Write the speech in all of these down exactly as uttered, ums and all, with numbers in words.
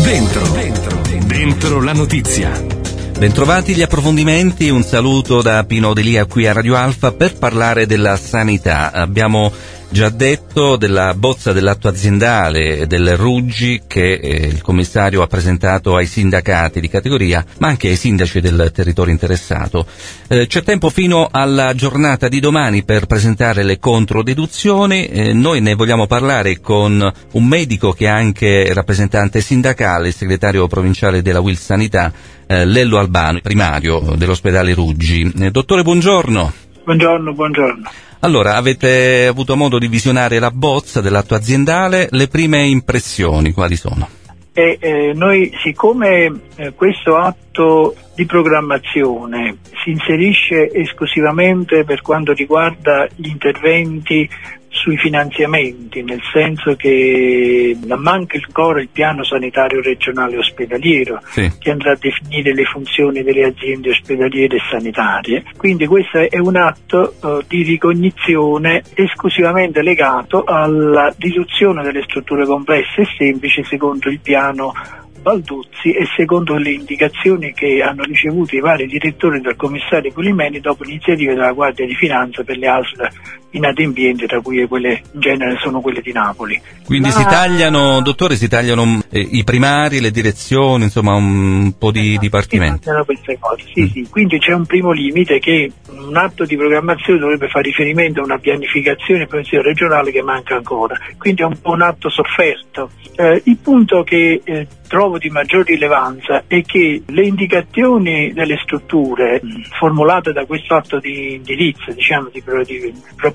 Dentro, dentro, dentro la notizia. Bentrovati gli approfondimenti, un saluto da Pino Delia qui a Radio Alfa per parlare della sanità. Abbiamo già detto della bozza dell'atto aziendale del Ruggi che eh, il commissario ha presentato ai sindacati di categoria, ma anche ai sindaci del territorio interessato. Eh, c'è tempo fino alla giornata di domani per presentare le controdeduzioni. Eh, noi ne vogliamo parlare con un medico che è anche rappresentante sindacale, il segretario provinciale della U I L Sanità, eh, Lello Albano, primario dell'ospedale Ruggi. Eh, dottore, buongiorno. Buongiorno, buongiorno. Allora, avete avuto modo di visionare la bozza dell'atto aziendale, le prime impressioni quali sono? E, eh, noi, siccome eh, questo atto di programmazione si inserisce esclusivamente per quanto riguarda gli interventi sui finanziamenti, nel senso che manca il core, il piano sanitario regionale ospedaliero, sì, che andrà a definire le funzioni delle aziende ospedaliere e sanitarie. Quindi questo è un atto uh, di ricognizione esclusivamente legato alla riduzione delle strutture complesse e semplici secondo il piano Balduzzi e secondo le indicazioni che hanno ricevuto i vari direttori del commissario Pulimeni dopo l'iniziativa della Guardia di Finanza per le A S L inadempienti, tra cui quelle in genere sono quelle di Napoli. Quindi Ma... si tagliano, dottore, si tagliano eh, i primari, le direzioni, insomma un po' di dipartimenti. Queste cose. Sì, mm. sì. Quindi c'è un primo limite che un atto di programmazione dovrebbe fare riferimento a una pianificazione e prevenzione regionale che manca ancora. Quindi è un po' un atto sofferto. Eh, il punto che eh, trovo di maggior rilevanza è che le indicazioni delle strutture mh, formulate da questo atto di indirizzo, diciamo di, di proposta,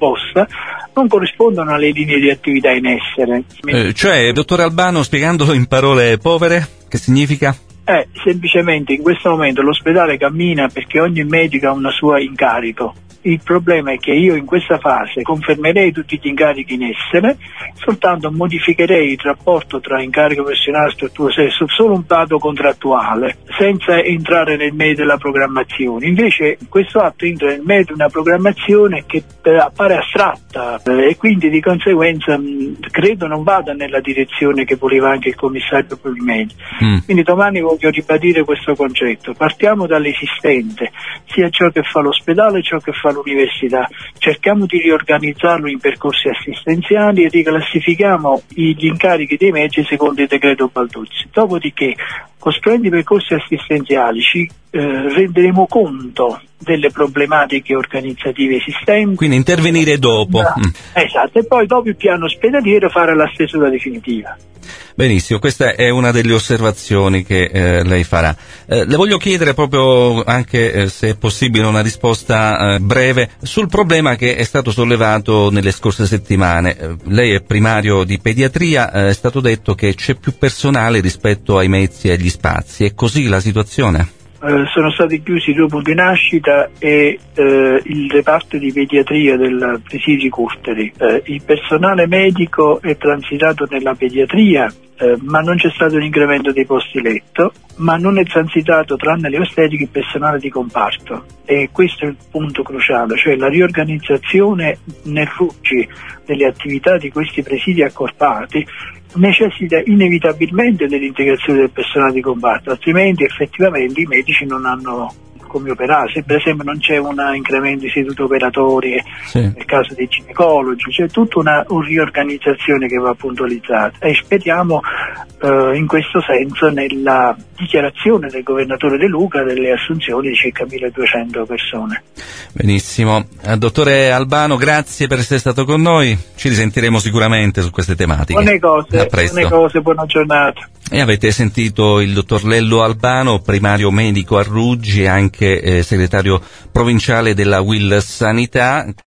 non corrispondono alle linee di attività in essere. Eh, cioè, dottore Albano, spiegandolo in parole povere, che significa? Eh, semplicemente in questo momento l'ospedale cammina perché ogni medico ha una sua incarico. Il problema è che io in questa fase confermerei tutti gli incarichi in essere, soltanto modificherei il rapporto tra incarico professionale e struttura solo un lato contrattuale, senza entrare nel merito della programmazione. Invece questo atto entra nel merito di una programmazione che eh, appare astratta eh, e quindi di conseguenza mh, credo non vada nella direzione che voleva anche il commissario Pulimeni. Mm. Quindi domani voglio ribadire questo concetto. Partiamo dall'esistente, sia ciò che fa l'ospedale, ciò che fa l'università, cerchiamo di riorganizzarlo in percorsi assistenziali e riclassifichiamo gli incarichi dei mezzi secondo il decreto Balduzzi. Dopodiché, costruendo i percorsi assistenziali, ci eh, renderemo conto delle problematiche organizzative esistenti. Quindi intervenire dopo. Mm. Esatto, e poi dopo il piano ospedaliero fare la stesura definitiva. Benissimo, questa è una delle osservazioni che eh, lei farà. Eh, le voglio chiedere proprio anche, eh, se è possibile, una risposta eh, breve sul problema che è stato sollevato nelle scorse settimane. Eh, lei è primario di pediatria, eh, è stato detto che c'è più personale rispetto ai mezzi e agli spazi. È così la situazione? Eh, sono stati chiusi due punti nascita e eh, il reparto di pediatria del presidio Curteri. Eh, il personale medico è transitato nella pediatria, eh, ma non c'è stato un incremento dei posti letto, ma non è transitato, tranne le ostetiche, il personale di comparto. E questo è il punto cruciale, cioè la riorganizzazione nel Ruggi delle attività di questi presidi accorpati necessita inevitabilmente dell'integrazione del personale di comparto, altrimenti effettivamente i medici non hanno come operare. Se per esempio non c'è un incremento di sedute operatorie, sì, nel caso dei ginecologi, c'è tutta una, una riorganizzazione che va puntualizzata e speriamo eh, in questo senso nella dichiarazione del governatore De Luca delle assunzioni di circa milleduecento persone. Benissimo. Eh, dottore Albano, grazie per essere stato con noi, ci risentiremo sicuramente su queste tematiche. Buone cose, a presto. Buone cose, buona giornata. E avete sentito il dottor Lello Albano, primario medico a Ruggi e anche eh, segretario provinciale della U I L Sanità.